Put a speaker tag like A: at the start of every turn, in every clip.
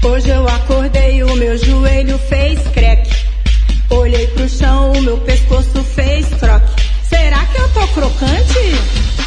A: Hoje eu acordei e o meu joelho fez creque. Olhei pro chão, o meu pescoço fez troque. Será que eu tô crocante?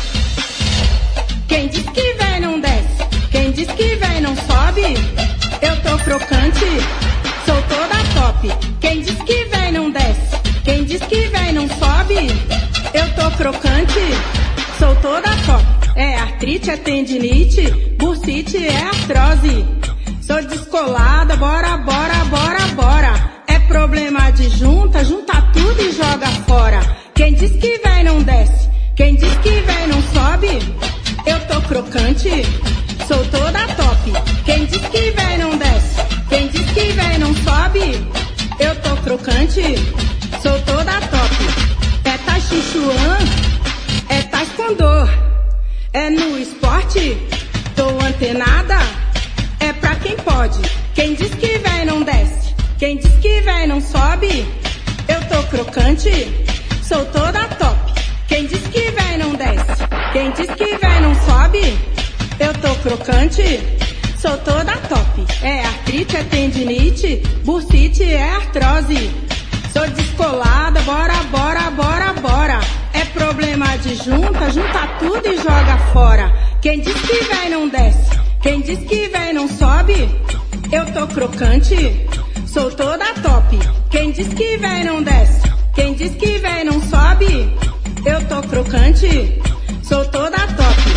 A: Quem diz que vem não desce, quem diz que vem não sobe. Eu tô crocante, sou toda top. Quem diz que vem não desce, quem diz que vem não sobe. Eu tô crocante, sou toda top. É artrite, é tendinite, bursite, é artrose. Sou descolada, bora, bora, bora, bora. É problema de junta, junta tudo e joga fora. Quem diz que vem não desce, quem diz que vem não sobe. Eu tô crocante, sou toda top. Quem diz que vem não desce, quem diz que vem não sobe. Eu tô crocante, sou toda top. É Tai Chi Chuan, é taekwondo. É no esporte, tô antenada. É pra quem pode. Quem diz que vem não desce, quem diz que vem não sobe. Eu tô crocante, sou toda top. Quem diz que vem não desce, quem diz que vem não sobe. Eu tô crocante, sou toda top. É artrite, é tendinite, bursite, é artrose. Sou descolada, bora, bora, bora, bora. É problema de junta, junta tudo e joga fora. Quem diz que vem não desce, quem diz que vem não sobe. Eu tô crocante, sou toda top. Quem diz que vem não desce, quem diz que vem não sobe. Eu tô crocante, sou toda top.